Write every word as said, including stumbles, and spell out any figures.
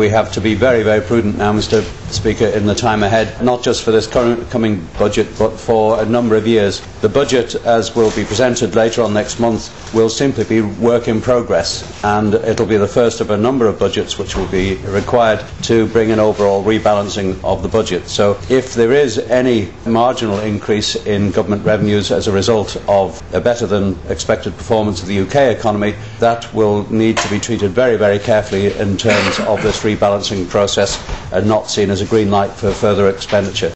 we have to be very, very prudent now, Mr Speaker, in the time ahead, not just for this current, coming budget, but for a number of years. The budget, as will be presented later on next month, will simply be work in progress, and it will be the first of a number of budgets which will be required to bring an overall rebalancing of the budget. So if there is any marginal increase in government revenues as a result of a better than expected performance of the U K economy, that will need to be treated very, very carefully in terms of this rebalancing process and not seen as a green light for further expenditure.